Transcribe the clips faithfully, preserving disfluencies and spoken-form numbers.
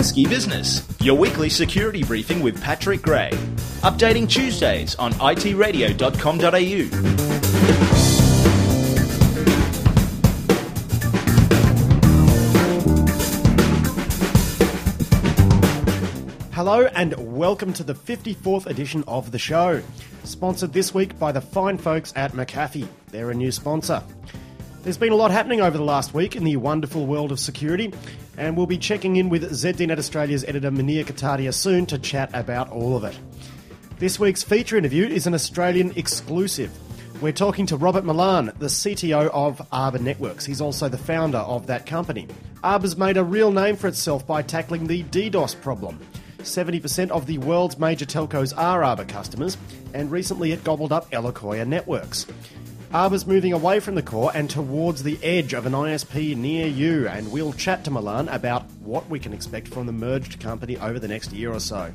Risky Business, your weekly security briefing with Patrick Gray. Updating Tuesdays on I T radio dot com dot a u. Hello and welcome to the fifty-fourth edition of the show. Sponsored this week by the fine folks at McAfee. They're a new sponsor. There's been a lot happening over the last week in the wonderful world of security, and we'll be checking in with Z D Net Australia's editor Munir Katadia soon to chat about all of it. This week's feature interview is an Australian exclusive. We're talking to Robert Milan, the C T O of Arbor Networks. He's also the founder of that company. Arbor's made a real name for itself by tackling the DDoS problem. seventy percent of the world's major telcos are Arbor customers, and recently it gobbled up Eloquia Networks. Arbor's moving away from the core and towards the edge of an I S P near you, and we'll chat to Milan about what we can expect from the merged company over the next year or so.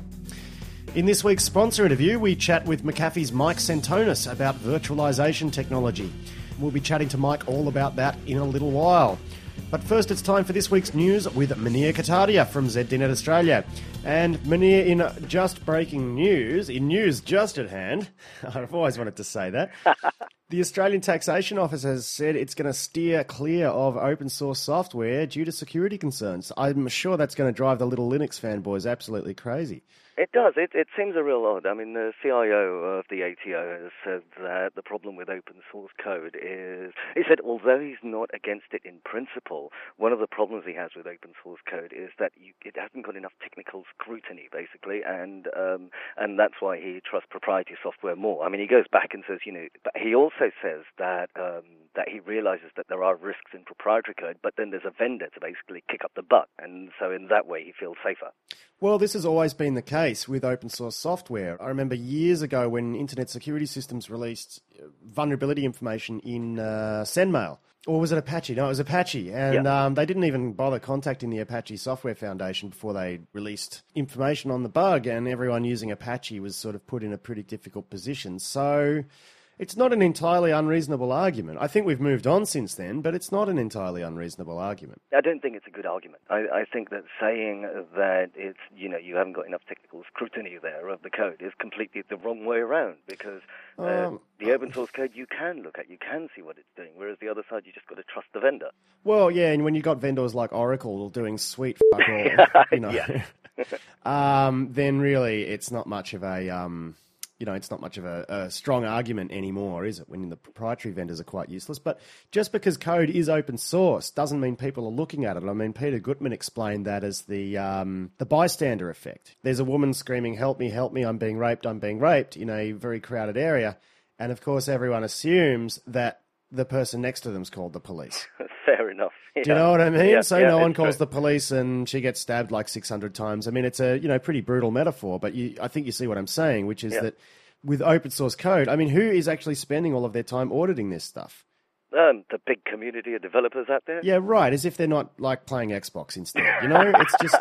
In this week's sponsor interview, we chat with McAfee's Mike Sentonis about virtualization technology. We'll be chatting to Mike all about that in a little while. But first, it's time for this week's news with Munir Katadia from Z D Net Australia. And Munir, in just breaking news, in news just at hand, I've always wanted to say that, the Australian Taxation Office has said it's going to steer clear of open source software due to security concerns. I'm sure that's going to drive the little Linux fanboys absolutely crazy. It does. It, it seems a real odd. I mean, the C I O of the A T O has said that the problem with open source code is, he said, although he's not against it in principle, one of the problems he has with open source code is that you, it hasn't got enough technical scrutiny, basically, and um, and that's why he trusts proprietary software more. I mean, he goes back and says, you know, but he also says that um, that he realizes that there are risks in proprietary code, but then there's a vendor to basically kick up the butt, and so in that way he feels safer. Well, this has always been the case with open source software. I remember years ago when Internet Security Systems released vulnerability information in uh, SendMail. Or was it Apache? No, it was Apache. And yeah. um, they didn't even bother contacting the Apache Software Foundation before they released information on the bug, and everyone using Apache was sort of put in a pretty difficult position. So it's not an entirely unreasonable argument. I think we've moved on since then, but it's not an entirely unreasonable argument. I don't think it's a good argument. I, I think that saying that it's, you know, you haven't got enough technical scrutiny there of the code is completely the wrong way around, because uh, um, the open source code you can look at, you can see what it's doing, whereas the other side you just got to trust the vendor. Well, yeah, and when you've got vendors like Oracle doing sweet fuck all, you know, um, then really it's not much of a... Um, You know, it's not much of a, a strong argument anymore, is it, when the proprietary vendors are quite useless? But just because code is open source doesn't mean people are looking at it. I mean, Peter Gutmann explained that as the um, the bystander effect. There's a woman screaming, help me, help me, I'm being raped, I'm being raped, in a very crowded area. And, of course, everyone assumes that the person next to them is called the police. Fair enough. Yeah. Do you know what I mean? Yeah, so yeah, no one calls true. the police and she gets stabbed like six hundred times. I mean, it's a, you know, pretty brutal metaphor, but you, I think you see what I'm saying, which is yeah. that with open source code, I mean, who is actually spending all of their time auditing this stuff? Um, the big community of developers out there. Yeah, right. As if they're not like playing Xbox instead. You know, it's just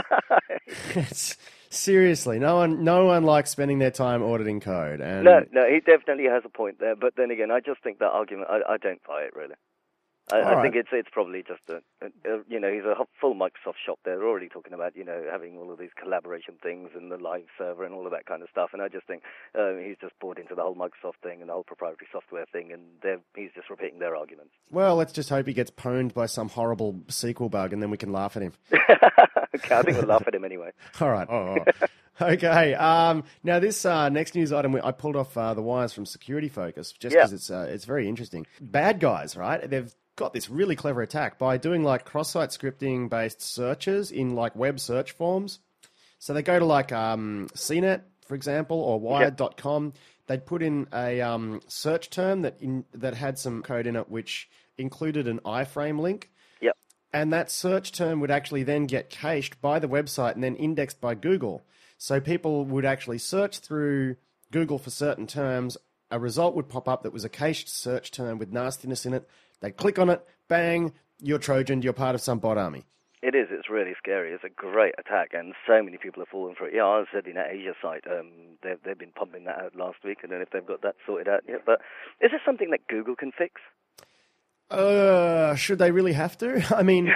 it's, seriously, no one, no one likes spending their time auditing code. And no, no, he definitely has a point there. But then again, I just think that argument, I, I don't buy it really. I, I right. think it's it's probably just a, a, a you know, he's a full Microsoft shop. They're already talking about, you know, having all of these collaboration things and the live server and all of that kind of stuff. And I just think uh, he's just bought into the whole Microsoft thing and the whole proprietary software thing, and he's just repeating their arguments. Well, let's just hope he gets pwned by some horrible sequel bug, and then we can laugh at him. Okay, I think we'll laugh at him anyway. All right. Oh, oh. Okay. Um, now, this uh, next news item, I pulled off uh, the wires from Security Focus just because yeah. it's uh, it's very interesting. Bad guys, right? They've got this really clever attack by doing like cross-site scripting based searches in like web search forms. So they go to like um, C net, for example, or wired dot com. Yep. They'd put in a um, search term that in, that had some code in it which included an iframe link. Yep. And that search term would actually then get cached by the website and then indexed by Google. So people would actually search through Google for certain terms. A result would pop up that was a cached search term with nastiness in it. They'd click on it, bang, you're Trojan, you're part of some bot army. It is, it's really scary. It's a great attack, and so many people have fallen for it. Yeah, I said in that Asia site, um, they've, they've been pumping that out last week, and then if they've got that sorted out yet. But is this something that Google can fix? Uh, should they really have to? I mean,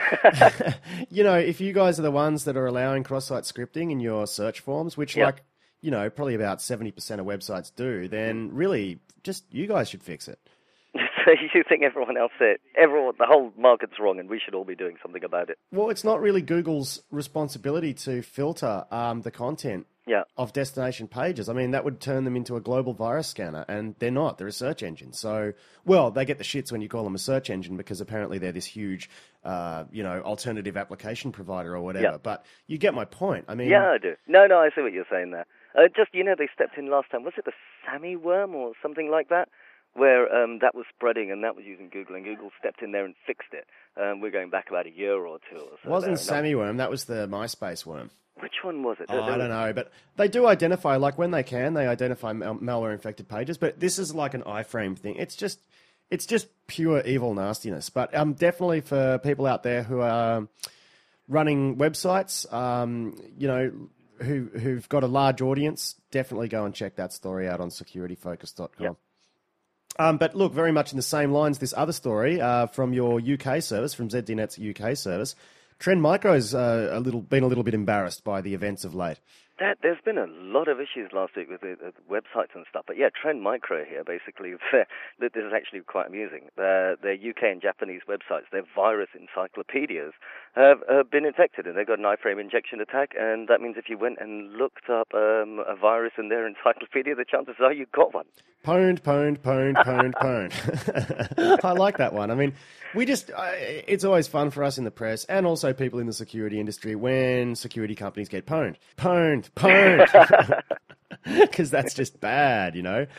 you know, if you guys are the ones that are allowing cross-site scripting in your search forms, which Yeah. like, you know, probably about seventy percent of websites do, then really just you guys should fix it. So you think everyone else said, everyone, the whole market's wrong and we should all be doing something about it? Well, it's not really Google's responsibility to filter um, the content Yeah. of destination pages. I mean, that would turn them into a global virus scanner, and they're not. They're a search engine. So, well, they get the shits when you call them a search engine because apparently they're this huge, uh, you know, alternative application provider or whatever. Yeah. But you get my point. I mean, Yeah, I do. No, no, I see what you're saying there. Uh, just, you know, they stepped in last time. Was it the Sammy worm or something like that? Where um, that was spreading and that was using Google, and Google stepped in there and fixed it. Um, we're going back about a year or two or so. it wasn't there. Sammy worm. That was the MySpace worm. Which one was it? Oh, I don't know, but they do identify, like when they can, they identify mal- malware-infected pages. But this is like an iframe thing. It's just, it's just pure evil nastiness. But um, definitely for people out there who are running websites, um, you know, who who've got a large audience, definitely go and check that story out on security focus dot com. Yep. Um, but look, very much in the same lines, this other story uh, from your U K service, from Z D Net's U K service. Trend Micro's uh, a little been a little bit embarrassed by the events of late. That, there's been a lot of issues last week with the, the websites and stuff. But yeah, Trend Micro here, basically, this is actually quite amusing. Their, their U K and Japanese websites, their virus encyclopedias, have uh, been infected, and they've got an iframe injection attack. And that means if you went and looked up um, a virus in their encyclopedia, the chances are you got one. Pwned, pwned, pwned, pwned, pwned. I like that one. I mean, we just, uh, it's always fun for us in the press and also people in the security industry when security companies get pwned. Pwned, pwned. Because that's just bad, you know.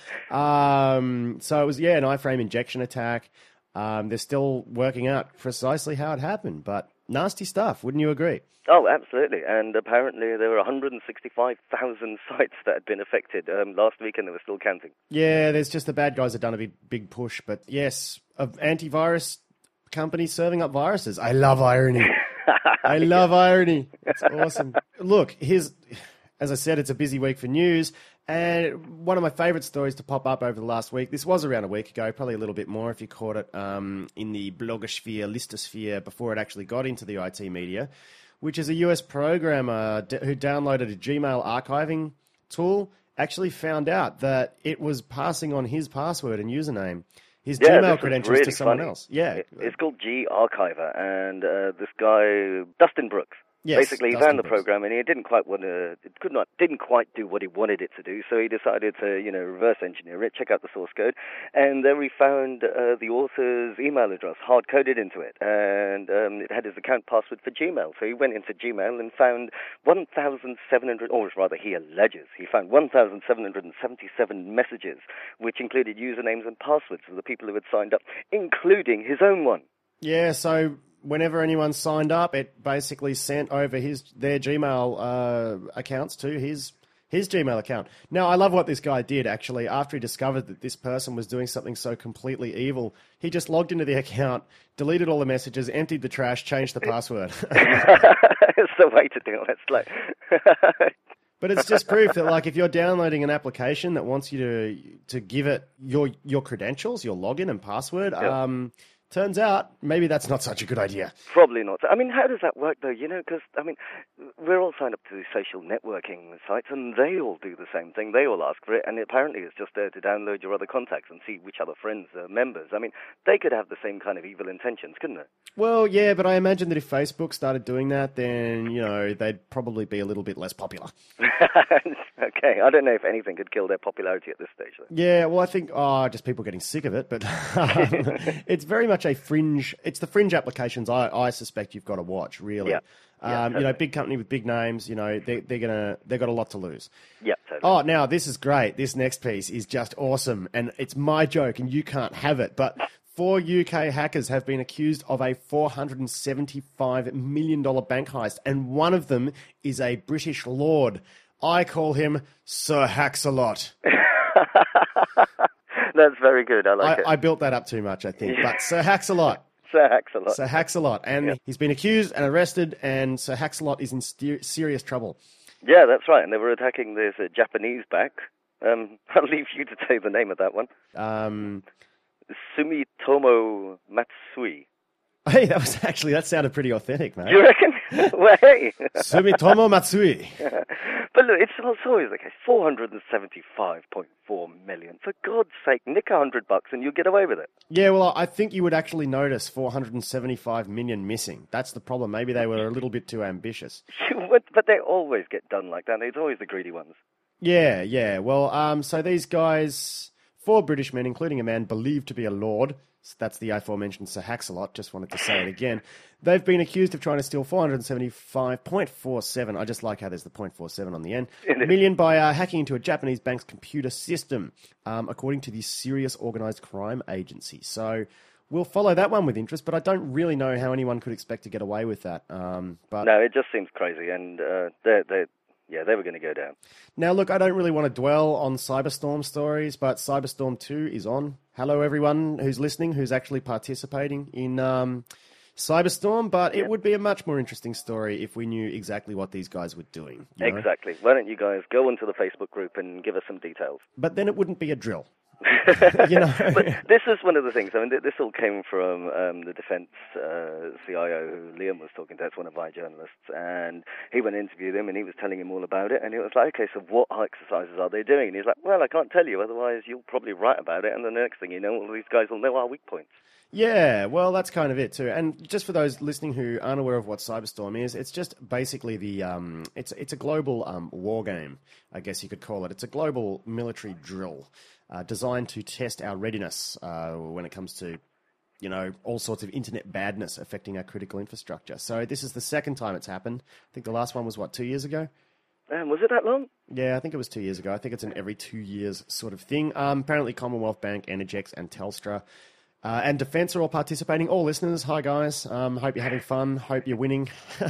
Um, so it was, yeah, an iframe injection attack. Um, they're still working out precisely how it happened, but nasty stuff, wouldn't you agree? Oh, absolutely. And apparently there were one hundred sixty-five thousand sites that had been affected um, last week, and they were still counting. Yeah, there's just the bad guys have done a big, big push. But yes, of antivirus companies serving up viruses. I love irony. I love irony. It's awesome. Look, here's, as I said, it's a busy week for news. And one of my favourite stories to pop up over the last week, this was around a week ago, probably a little bit more if you caught it um, in the blogosphere, listosphere, before it actually got into the I T media, which is a U S programmer d- who downloaded a Gmail archiving tool, actually found out that it was passing on his password and username, his yeah, Gmail credentials really to someone funny. else. Yeah. It, it's called G Archiver, and uh, this guy, Dustin Brooks, Yes, basically he Dustin found the Brooks. program and he didn't quite want to, it could not, didn't quite do what he wanted it to do, so he decided to, you know, reverse engineer it, check out the source code, and there we found uh, the author's email address hard-coded into it, and um, it had his account password for Gmail, so he went into Gmail and found one thousand seven hundred, or rather he alleges, he found one thousand seven hundred seventy-seven messages, which included usernames and passwords of the people who had signed up, including his own one. Yeah, so whenever anyone signed up, it basically sent over his their Gmail uh, accounts to his his Gmail account. Now, I love what this guy did, actually. After he discovered that this person was doing something so completely evil, he just logged into the account, deleted all the messages, emptied the trash, changed the password. It's the way to do it. It's like... But it's just proof that, like, if you're downloading an application that wants you to to give it your your credentials, your login and password, Yep. um, turns out maybe that's not such a good idea. Probably not. I mean, how does that work, though? You know, because, I mean, we're all signed up to these social networking sites, and they all do the same thing. They all ask for it, and apparently it's just there to download your other contacts and see which other friends are members. I mean, they could have the same kind of evil intentions, couldn't they? Well, yeah, but I imagine that if Facebook started doing that, then, you know, they'd probably be a little bit less popular. Okay, I don't know if anything could kill their popularity at this stage, though. Yeah, well, I think, oh, just people getting sick of it, but um, it's very much a fringe, it's the fringe applications I, I suspect you've got to watch, really. Yeah. Yeah, um, totally. You know, big company with big names, you know, they, they're gonna, they've got a lot to lose. Yeah, totally. Oh, now, this is great. This next piece is just awesome, and it's my joke, and you can't have it, but four U K hackers have been accused of a four hundred seventy-five million dollars bank heist, and one of them is a British lord. I call him Sir Hacks-a-Lot. That's very good. I like I, it. I built that up too much, I think. But Sir Hacks-a-Lot. Sir Hacks-a-Lot. Sir Hacks-a-Lot. And Yeah. he's been accused and arrested, and Sir Hacks-a-Lot is in ster- serious trouble. Yeah, that's right. And they were attacking this uh, Japanese back. Um, I'll leave you to say the name of that one. Um, Sumitomo Matsui. Hey, that was actually, that sounded pretty authentic, mate. Do you reckon? Well, hey. Sumitomo Matsui. But look, it's, it's always the case. four hundred seventy-five point four million. For God's sake, nick a hundred bucks and you'll get away with it. Yeah, well, I think you would actually notice four hundred seventy-five million missing. That's the problem. Maybe they were a little bit too ambitious. But they always get done like that. It's always the greedy ones. Yeah, yeah. Well, um, so these guys, four British men, including a man believed to be a lord, so that's the aforementioned Sir Haxalot, just wanted to say it again. They've been accused of trying to steal four hundred seventy-five point four seven, I just like how there's the point four seven on the end, million by uh, hacking into a Japanese bank's computer system, um, according to the Serious Organised Crime Agency. So we'll follow that one with interest, but I don't really know how anyone could expect to get away with that. Um, but No, it just seems crazy, and uh, they're, they're, yeah, they were going to go down. Now, look, I don't really want to dwell on Cyberstorm stories, but Cyberstorm two is on. Hello, everyone who's listening, who's actually participating in um, Cyberstorm, but yeah. it would be a much more interesting story if we knew exactly what these guys were doing. You know? Exactly. Why don't you guys go onto the Facebook group and give us some details? But then it wouldn't be a drill. you know? But this is one of the things. I mean, this all came from um, the defense uh, C I O who Liam was talking to. That's one of my journalists, and he went and interviewed him, and he was telling him all about it. And it was like, okay, so what exercises are they doing? And he's like, well, I can't tell you, otherwise you'll probably write about it, and the next thing you know, all these guys will know our weak points. Yeah, well, that's kind of it too. And just for those listening who aren't aware of what Cyberstorm is, it's just basically the um, it's it's a global um, war game, I guess you could call it. It's a global military drill uh, designed to test our readiness uh, when it comes to, you know, all sorts of internet badness affecting our critical infrastructure. So this is the second time it's happened. I think the last one was what, two years ago? Um, was it that long? Yeah, I think it was two years ago. I think it's an every two years sort of thing. Um, apparently, Commonwealth Bank, Energex, and Telstra. Uh, and Defence are all participating. All listeners, hi guys. Um, hope you're having fun. Hope you're winning.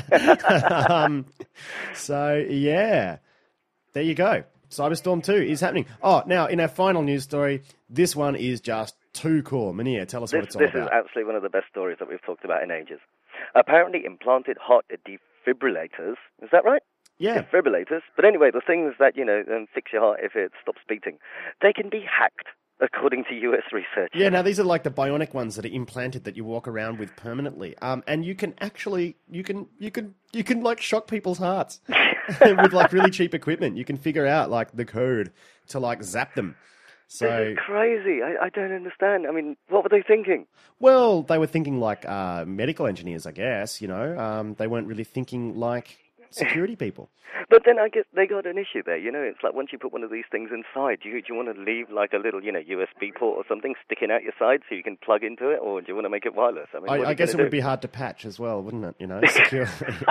um, so, yeah. There you go. Cyberstorm two is happening. Oh, now, in our final news story, this one is just too cool. Mania, tell us this, what it's all this about. This is absolutely one of the best stories that we've talked about in ages. Apparently implanted heart defibrillators. Is that right? Yeah. Defibrillators. But anyway, the things that, you know, um, fix your heart if it stops beating, they can be hacked. According to U S research. Yeah, now these are like the bionic ones that are implanted that you walk around with permanently. Um, and you can actually, you can, you can, you can like shock people's hearts with like really cheap equipment. You can figure out like the code to like zap them. So this is crazy. I, I don't understand. I mean, what were they thinking? Well, they were thinking like uh, medical engineers, I guess. You know, um, they weren't really thinking like security people. But then I guess they got an issue there, you know. It's like once you put one of these things inside, do you, do you want to leave like a little, you know, U S B port or something sticking out your side so you can plug into it, or do you want to make it wireless? I mean, I, I guess it do? would be hard to patch as well, wouldn't it? You know, secure.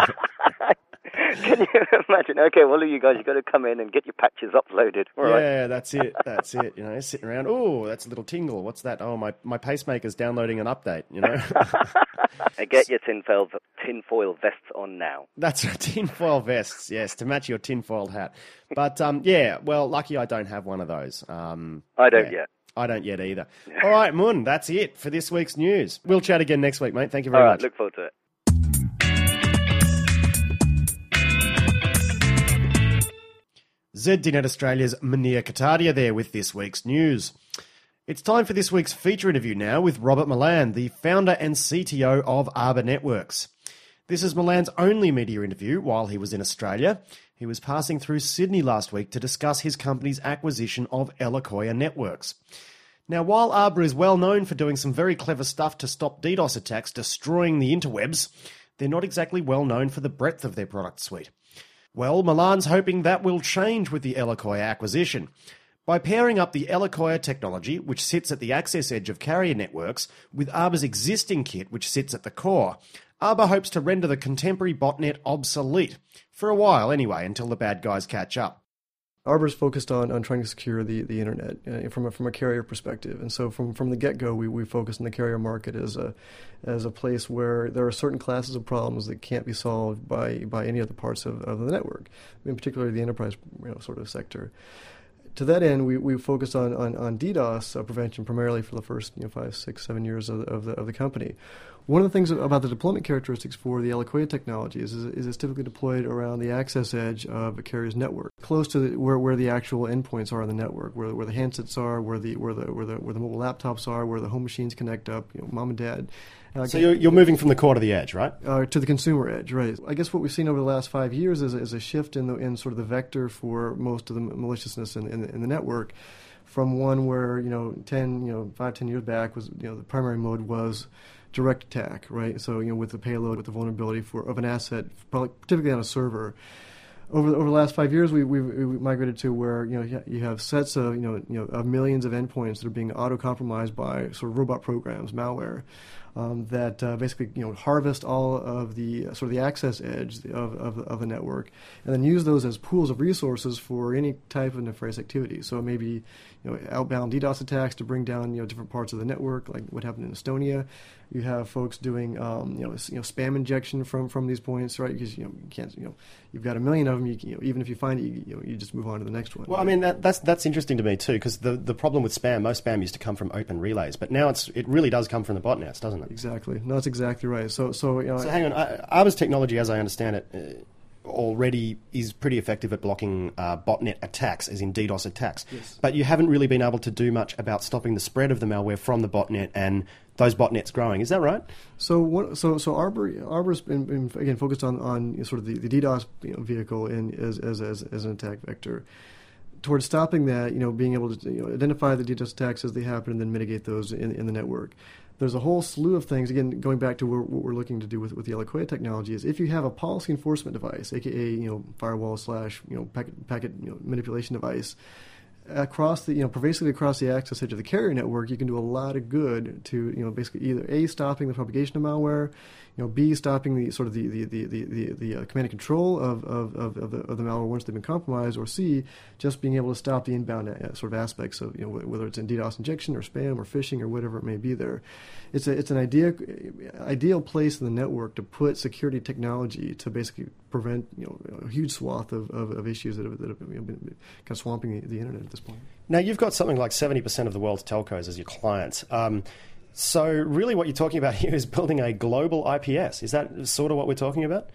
Can you imagine? Okay, well, you guys, you've got to come in and get your patches uploaded. All yeah, right. that's it. That's it. You know, sitting around. Oh, that's a little tingle. What's that? Oh, my, my pacemaker's downloading an update, you know. And get your tinfoil, tinfoil vests on now. That's right, tinfoil vests, yes, to match your tinfoil hat. But, um, yeah, well, lucky I don't have one of those. Um, I don't yeah. yet. I don't yet either. All right, Mun, that's it for this week's news. We'll chat again next week, mate. Thank you very All right, much. look forward to it. Z D Net Australia's Mania Katadia there with this week's news. It's time for this week's feature interview now with Robert Milan, the founder and C T O of Arbor Networks. This is Milan's only media interview while he was in Australia. He was passing through Sydney last week to discuss his company's acquisition of Eloquia Networks. Now, while Arbor is well known for doing some very clever stuff to stop DDoS attacks destroying the interwebs, they're not exactly well known for the breadth of their product suite. Well, Milan's hoping that will change with the Eloquia acquisition. By pairing up the Eloquia technology, which sits at the access edge of carrier networks, with Arbor's existing kit, which sits at the core, Arbor hopes to render the contemporary botnet obsolete. For a while, anyway, until the bad guys catch up. Arbor's focused on, on trying to secure the, the internet uh, from a, from a carrier perspective, and so from, from the get-go, we, we focused on the carrier market as a as a place where there are certain classes of problems that can't be solved by, by any other parts of, of the network, in particular the enterprise you know, sort of sector. To that end, we, we focused on, on, on DDoS uh, prevention primarily for the first you know, five, six, seven years of, of, the, of the company. One of the things about the deployment characteristics for the Eloquia technology is, is, is it's typically deployed around the access edge of a carrier's network, close to the, where, where the actual endpoints are on the network, where, where the handsets are, where the where the where the where the mobile laptops are, where the home machines connect up, you know, mom and dad. Uh, so you're, you're moving from the core to the edge, right? Uh, to the consumer edge, right. I guess what we've seen over the last five years is, is a shift in the in sort of the vector for most of the maliciousness in, in, in the network, from one where, you know, ten, you know, five, ten years back was, you know, the primary mode was direct attack, right? So, you know, with the payload, with the vulnerability for of an asset, probably typically on a server. Over the, over the last five years, we we we migrated to where, you know, you have sets of, you know you know of millions of endpoints that are being auto compromised by sort of robot programs, malware, um, that uh, basically, you know, harvest all of the uh, sort of the access edge of, of of the network, and then use those as pools of resources for any type of nefarious activity. So it may be, you know, outbound DDoS attacks to bring down, you know, different parts of the network, like what happened in Estonia. You have folks doing, um, you know, you know, spam injection from, from these points, right? Because, you know, you can't, you know, you've got a million of them. You, can, you know, even if you find it, you, you know, you just move on to the next one. Well, I mean, that, that's that's interesting to me too, because the, the problem with spam, most spam used to come from open relays, but now it's it really does come from the botnets, doesn't it? Exactly. No, that's exactly right. So, so, you know, so hang on, Arbor's technology, as I understand it, uh, already is pretty effective at blocking uh, botnet attacks, as in DDoS attacks. Yes. But you haven't really been able to do much about stopping the spread of the malware from the botnet and those botnets growing. Is that right? So, what, so, so Arbor, Arbor's been, been again focused on, on you know, sort of the, the DDoS, you know, vehicle in as, as as as an attack vector. Towards stopping that, you know, being able to, you know, identify the DDoS attacks as they happen and then mitigate those in, in the network. There's a whole slew of things, again, going back to where, what we're looking to do with, with the Eloquia technology, is if you have a policy enforcement device, aka, you know, firewall slash, you know, packet, packet you know, manipulation device, across the, you know, pervasively across the access edge of the carrier network, you can do a lot of good to, you know, basically either A, stopping the propagation of malware, you know, B, stopping the sort of the the the the, the, the uh, command and control of of, of, of, the, of the malware once they've been compromised, or C, just being able to stop the inbound uh, sort of aspects of, you know, whether it's in DDoS injection or spam or phishing or whatever it may be there. It's a it's an idea ideal place in the network to put security technology to basically prevent, you know, a huge swath of, of, of issues that have, that have you know, been kind of swamping the, the internet at this point. Now, you've got something like seventy percent of the world's telcos as your clients. Um, so really what you're talking about here is building a global I P S. Is that sort of what we're talking about?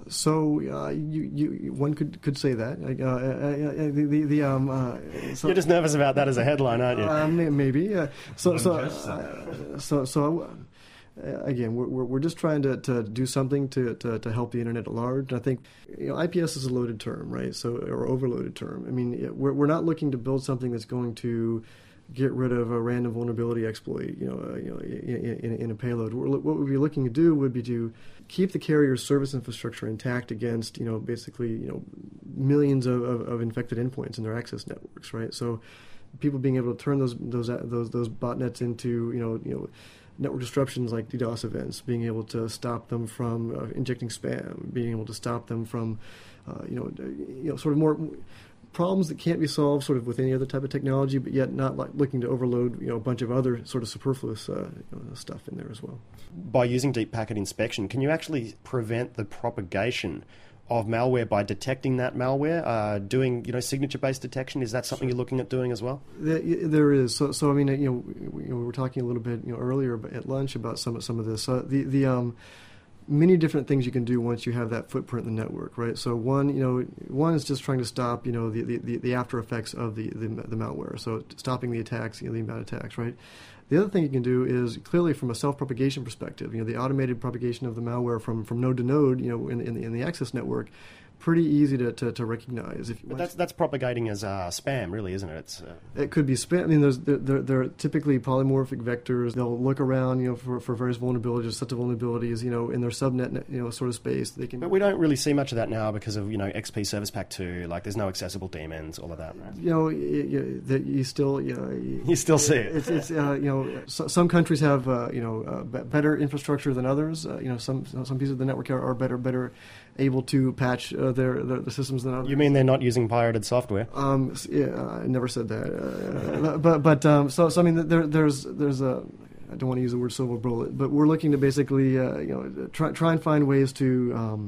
So uh, you, you, one could could say that. Uh, uh, uh, the, the, the, um, uh, so, You're just nervous about that as a headline, aren't you? Uh, maybe. Uh, so, so, uh, so, so, uh, again, we're we're just trying to, to do something to, to, to help the internet at large. And I think, you know, I P S is a loaded term, right? So, or overloaded term. I mean, we're we're not looking to build something that's going to get rid of a random vulnerability exploit, you know, uh, you know, in, in, in a payload. We're, what we'd be looking to do would be to keep the carrier's service infrastructure intact against, you know, basically, you know, millions of, of, of infected endpoints in their access networks, right? So, people being able to turn those those those those botnets into, you know, you know, network disruptions like DDoS events, being able to stop them from uh, injecting spam, being able to stop them from, uh, you know, you know, sort of more problems that can't be solved sort of with any other type of technology, but yet not like looking to overload, you know, a bunch of other sort of superfluous uh, you know, stuff in there as well. By using deep packet inspection, can you actually prevent the propagation of malware by detecting that malware, uh, doing, you know, signature-based detection? Is that something you're looking at doing as well? There is. So, so I mean, you know, we, you know, we were talking a little bit, you know, earlier at lunch about some some of this. Uh, the the um, many different things you can do once you have that footprint in the network, right? So one, you know, one is just trying to stop, you know, the the, the after effects of the, the the malware. So stopping the attacks, you know, the inbound attacks, right? The other thing you can do is clearly from a self-propagation perspective, you know, the automated propagation of the malware from, from node to node, you know, in, in, the, in the access network, pretty easy to, to, to recognize. If but that's that's propagating as uh, spam, really, isn't it? It's, uh... It could be spam. I mean, there's they're, they're typically polymorphic vectors. They'll look around, you know, for, for various vulnerabilities, sets of vulnerabilities, you know, in their subnet, you know, sort of space. They can. But we don't really see much of that now because of, you know, X P Service Pack two. Like, there's no accessible daemons, all of that, right? You know, you, you, you still, you know, you still see it. It's, it's uh, you know, so, some countries have, uh, you know, uh, better infrastructure than others. Uh, you know, some some pieces of the network are, are better better able to patch uh, their, their the systems than others. You mean they're not using pirated software? Um, yeah, I never said that. Uh, but but um, so so I mean, there there's there's a. I don't want to use the word silver bullet, but we're looking to basically, uh, you know, try try and find ways to, um,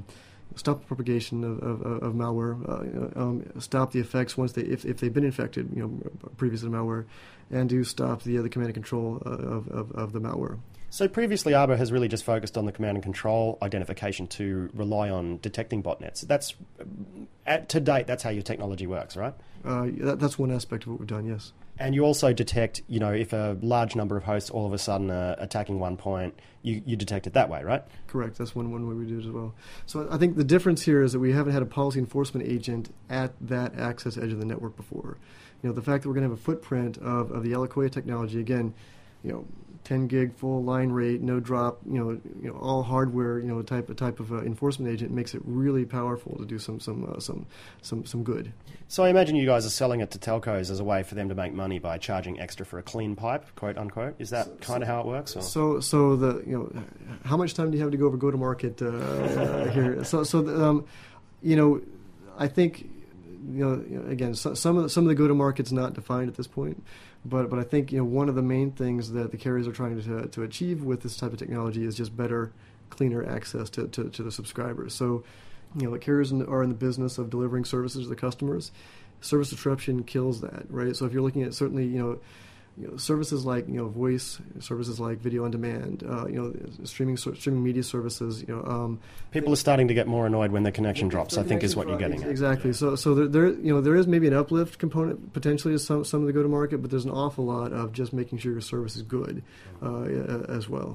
stop the propagation of, of, of malware, uh, um, stop the effects once they if, if they've been infected, you know, previous to malware, and do stop the uh, the command and control of, of, of the malware. So previously, Arbor has really just focused on the command and control identification to rely on detecting botnets. That's at, to date, that's how your technology works, right? Uh, that, that's one aspect of what we've done, yes. And you also detect, you know, if a large number of hosts all of a sudden are attacking one point, you, you detect it that way, right? Correct. That's one, one way we do it as well. So I think the difference here is that we haven't had a policy enforcement agent at that access edge of the network before. You know, the fact that we're going to have a footprint of, of the Alakoya technology, again, you know, ten gig full line rate, no drop, you know, you know, all hardware, you know, type of type of uh, enforcement agent makes it really powerful to do some some uh, some some some good. So I imagine you guys are selling it to telcos as a way for them to make money by charging extra for a clean pipe, quote unquote. Is that so, kind of how it works? Or? So so the you know, how much time do you have to go over go to market uh, uh, here? So so the, um, you know, I think. You know, you know, again, so, some of the, some of the go-to-market's not defined at this point, but but I think you know one of the main things that the carriers are trying to to achieve with this type of technology is just better, cleaner access to, to, to the subscribers. So, you know, the carriers in, are in the business of delivering services to the customers. Service disruption kills that, right? So if you're looking at certainly, you know. You know, services like you know voice, services like video on demand, uh, you know streaming streaming media services. You know, um, people are starting to get more annoyed when the connection drops. I think is what you're getting at. Exactly. So so there, there you know there is maybe an uplift component potentially to some some of the go to market, but there's an awful lot of just making sure your service is good uh, as well.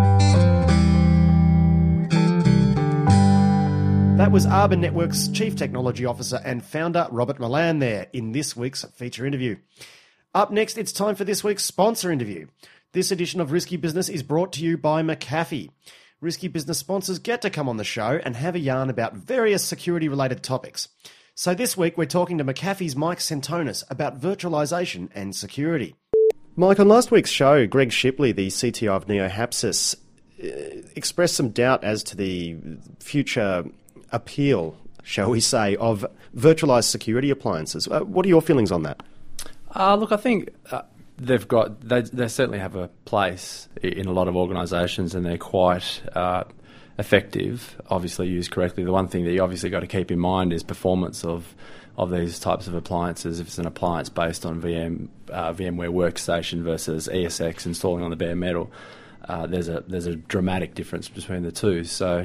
That was Arbor Networks Chief Technology Officer and Founder Robert Milan there in this week's feature interview. Up next, it's time for this week's sponsor interview. This edition of Risky Business is brought to you by McAfee. Risky Business sponsors get to come on the show and have a yarn about various security-related topics. So this week, we're talking to McAfee's Mike Centonis about virtualization and security. Mike, on last week's show, Greg Shipley, the C T O of NeoHapsys, expressed some doubt as to the future appeal, shall we say, of virtualized security appliances. Uh, what are your feelings on that? Uh, look, I think uh, they've got they they certainly have a place in a lot of organisations, and they're quite uh, effective. Obviously, used correctly. The one thing that you obviously got to keep in mind is performance of of these types of appliances. If it's an appliance based on V M uh, VMware Workstation versus E S X installing on the bare metal, uh, there's a there's a dramatic difference between the two. So.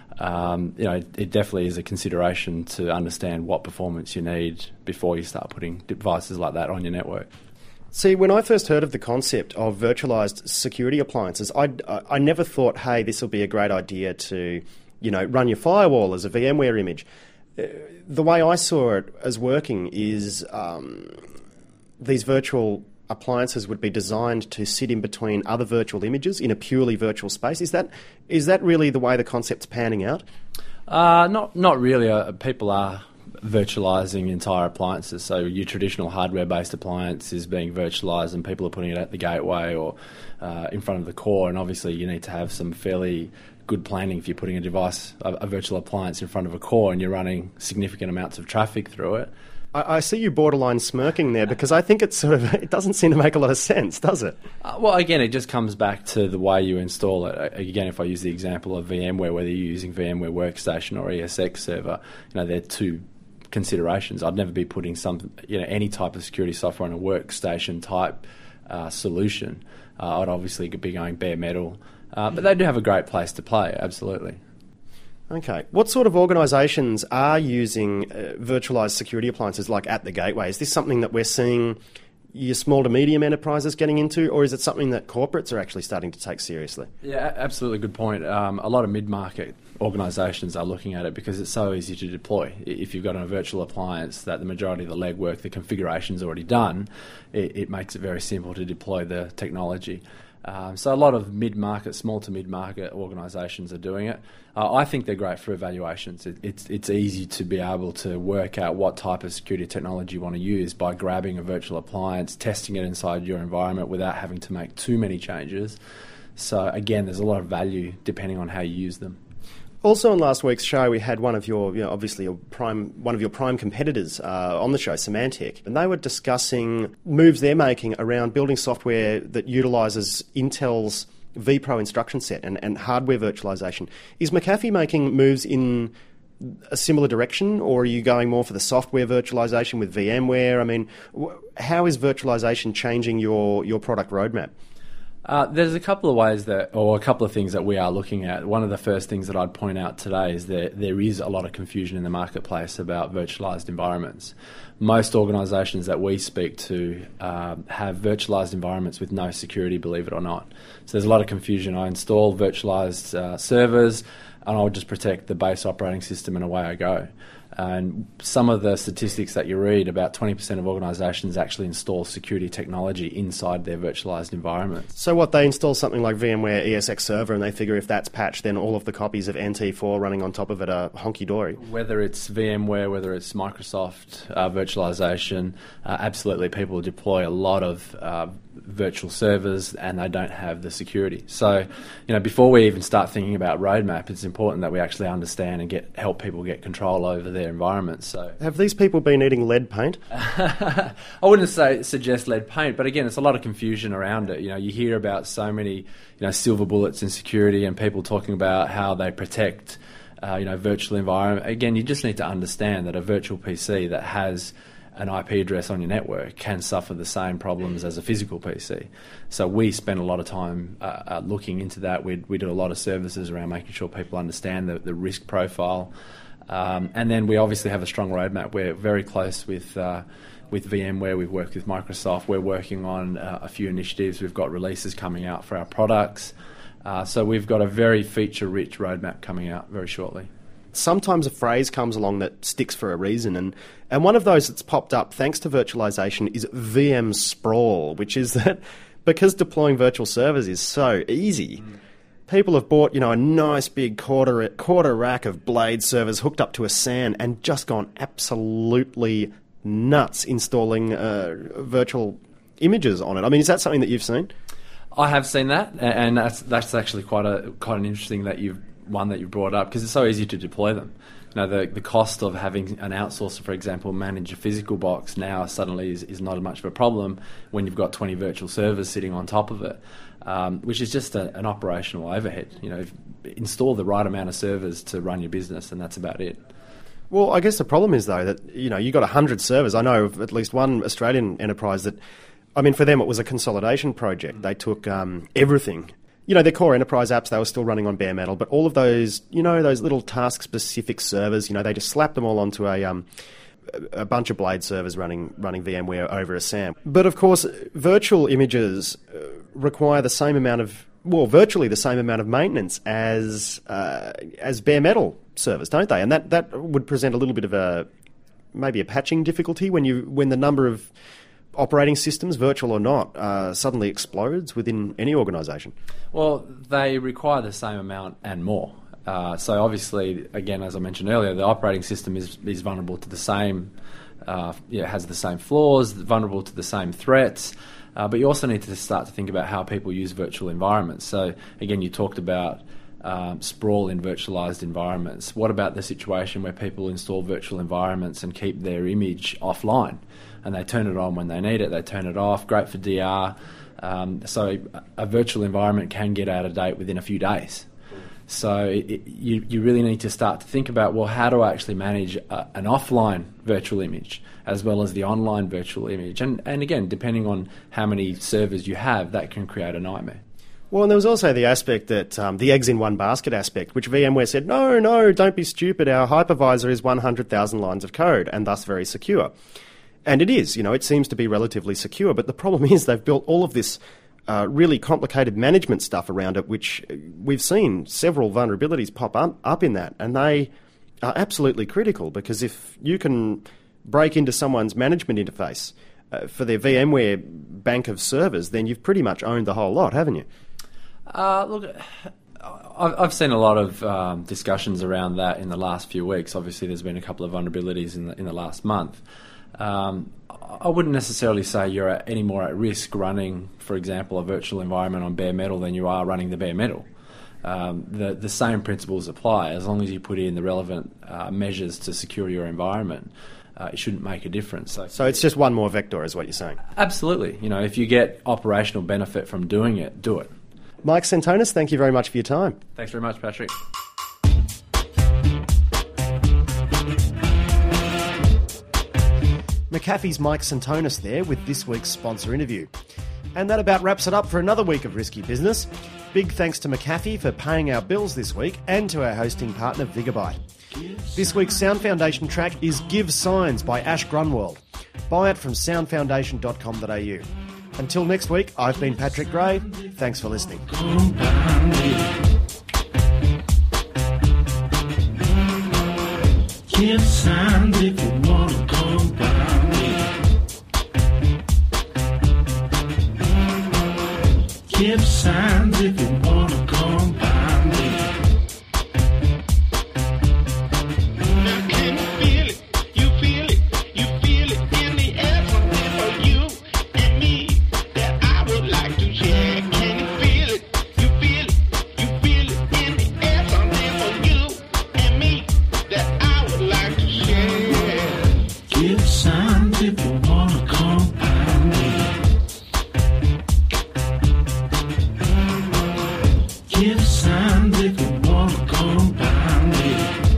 Um, you know, it, it definitely is a consideration to understand what performance you need before you start putting devices like that on your network. See, when I first heard of the concept of virtualized security appliances, I, I never thought, hey, this will be a great idea to, you know, run your firewall as a VMware image. The way I saw it as working is um, these virtual appliances would be designed to sit in between other virtual images in a purely virtual space. Is that is that really the way the concept's panning out? Uh, not not really. Uh, people are virtualizing entire appliances. So your traditional hardware-based appliance is being virtualized, and people are putting it at the gateway or uh, in front of the core. And obviously, you need to have some fairly good planning if you're putting a device, a, a virtual appliance, in front of a core, and you're running significant amounts of traffic through it. I see you borderline smirking there because I think it's sort of it doesn't seem to make a lot of sense, does it? Uh, well, again, it just comes back to the way you install it. Again, if I use the example of VMware, whether you're using VMware Workstation or E S X server, you know, they're two considerations. I'd never be putting some, you know, any type of security software on a workstation type uh, solution. Uh, I'd obviously be going bare metal, uh, but they do have a great place to play. Absolutely. Okay. What sort of organisations are using uh, virtualised security appliances like at the gateway? Is this something that we're seeing your small to medium enterprises getting into, or is it something that corporates are actually starting to take seriously? Yeah, absolutely good point. Um, a lot of mid-market organisations are looking at it because it's so easy to deploy. If you've got a virtual appliance that the majority of the legwork, the configuration's already done, it, it makes it very simple to deploy the technology. Um, so a lot of mid-market, small to mid-market organisations are doing it. Uh, I think they're great for evaluations. It, it's it's easy to be able to work out what type of security technology you want to use by grabbing a virtual appliance, testing it inside your environment without having to make too many changes. So again, there's a lot of value depending on how you use them. Also, on last week's show, we had one of your, you know, obviously, your prime, one of your prime competitors uh, on the show, Symantec, and they were discussing moves they're making around building software that utilises Intel's vPro instruction set and, and hardware virtualization. Is McAfee making moves in a similar direction, or are you going more for the software virtualization with VMware? I mean, wh- how is virtualization changing your, your product roadmap? Uh, there's a couple of ways that, or a couple of things that we are looking at. One of the first things that I'd point out today is that there is a lot of confusion in the marketplace about virtualized environments. Most organisations that we speak to uh, have virtualized environments with no security, believe it or not. So there's a lot of confusion. I install virtualized uh, servers and I'll just protect the base operating system and away I go. And some of the statistics that you read, about twenty percent of organisations actually install security technology inside their virtualised environments. So what, they install something like VMware E S X Server and they figure if that's patched, then all of the copies of N T four running on top of it are honky-dory? Whether it's VMware, whether it's Microsoft uh, virtualisation, uh, absolutely people deploy a lot of uh, virtual servers and they don't have the security. So, you know, before we even start thinking about roadmap, it's important that we actually understand and get help people get control over their environment. So, have these people been eating lead paint? I wouldn't say suggest lead paint, but again, it's a lot of confusion around it. You know, you hear about so many, you know, silver bullets in security and people talking about how they protect, uh, you know, virtual environment. Again, you just need to understand that a virtual P C that has an I P address on your network can suffer the same problems as a physical P C. So we spend a lot of time uh, uh, looking into that. We we do a lot of services around making sure people understand the, the risk profile. Um, and then we obviously have a strong roadmap. We're very close with uh, with VMware. We've worked with Microsoft. We're working on uh, a few initiatives. We've got releases coming out for our products. Uh, so we've got a very feature-rich roadmap coming out very shortly. Sometimes a phrase comes along that sticks for a reason, and, and one of those that's popped up thanks to virtualization is V M sprawl, which is that because deploying virtual servers is so easy, mm. people have bought, you know, a nice big quarter quarter rack of blade servers hooked up to a S A N and just gone absolutely nuts installing uh, virtual images on it. I mean, is that something that you've seen? I have seen that, and that's that's actually quite a quite an interesting that you've one that you brought up, because it's so easy to deploy them. You know, the the cost of having an outsourcer, for example, manage a physical box now suddenly is, is not as much of a problem when you've got twenty virtual servers sitting on top of it, um, which is just a, an operational overhead. You know, install the right amount of servers to run your business, and that's about it. Well, I guess the problem is, though, that, you know, you got one hundred servers. I know of at least one Australian enterprise that, I mean, for them it was a consolidation project. They took um, everything. You know, their core enterprise apps, they were still running on bare metal, but all of those, you know, those little task-specific servers, you know, they just slapped them all onto a um, a bunch of blade servers running running VMware over a S A M. But, of course, virtual images require the same amount of, well, virtually the same amount of maintenance as uh, as bare metal servers, don't they? And that, that would present a little bit of a, maybe a patching difficulty when you when the number of operating systems, virtual or not, uh, suddenly explodes within any organisation. Well, they require the same amount and more. Uh, so obviously, again, as I mentioned earlier, the operating system is, is vulnerable to the same, uh, yeah, has the same flaws, vulnerable to the same threats. Uh, but you also need to start to think about how people use virtual environments. So again, you talked about um, sprawl in virtualized environments. What about the situation where people install virtual environments and keep their image offline? And they turn it on when they need it, they turn it off, great for D R. Um, so a virtual environment can get out of date within a few days. So it, it, you, you really need to start to think about, well, how do I actually manage a, an offline virtual image as well as the online virtual image? And, and again, depending on how many servers you have, that can create a nightmare. Well, and there was also the aspect that, um, the eggs in one basket aspect, which VMware said, no, no, don't be stupid, our hypervisor is one hundred thousand lines of code and thus very secure. And it is, you know, it seems to be relatively secure, but the problem is they've built all of this uh, really complicated management stuff around it, which we've seen several vulnerabilities pop up, up in that, and they are absolutely critical, because if you can break into someone's management interface uh, for their VMware bank of servers, then you've pretty much owned the whole lot, haven't you? Uh, look, I've seen a lot of um, discussions around that in the last few weeks. Obviously, there's been a couple of vulnerabilities in the, in the last month. Um, I wouldn't necessarily say you're at, any more at risk running, for example, a virtual environment on bare metal than you are running the bare metal. Um, the, the same principles apply. As long as you put in the relevant uh, measures to secure your environment, uh, it shouldn't make a difference. So, so it's just one more vector, is what you're saying? Absolutely. You know, if you get operational benefit from doing it, do it. Mike Sentonas, thank you very much for your time. Thanks very much, Patrick. McAfee's Mike Santonis there with this week's sponsor interview. And that about wraps it up for another week of Risky Business. Big thanks to McAfee for paying our bills this week and to our hosting partner Vigabyte. This week's Sound Foundation track is Give Signs by Ash Grunwald. Buy it from sound foundation dot com dot a u. Until next week, I've been Patrick Gray. Thanks for listening. Give signs if you wanna come by me. Give signs if you wanna come by me. Now can you feel it? You feel it? You feel it in the air something for you and me that I would like to share. Can you feel it? You feel it? You feel it in the air something for you and me that I would like to share. Give signs if you wanna come by me. Give signs if you wanna come by me.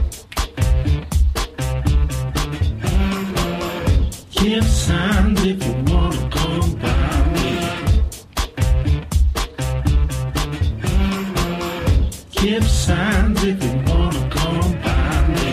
Give signs if you wanna come by me. Give signs if you wanna come by me.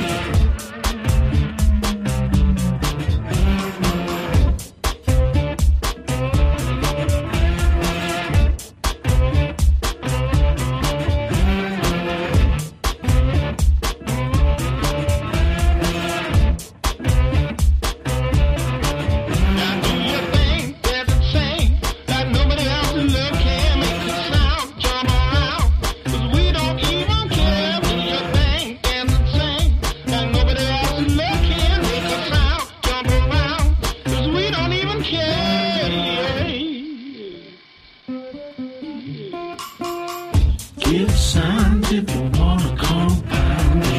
Now do your thing, dance and sing, like nobody else in love can. Make the sound jump around, 'cause we don't even care. Do your thing, dance and sing, like nobody else in love can. Make the sound jump around, 'cause we don't even care. Give signs if you wanna come by me.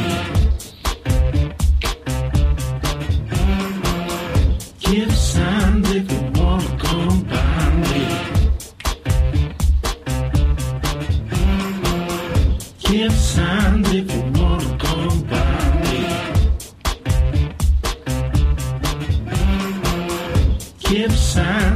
Give signs if you wanna come by me. Give signs if you wanna come by me. Give signs.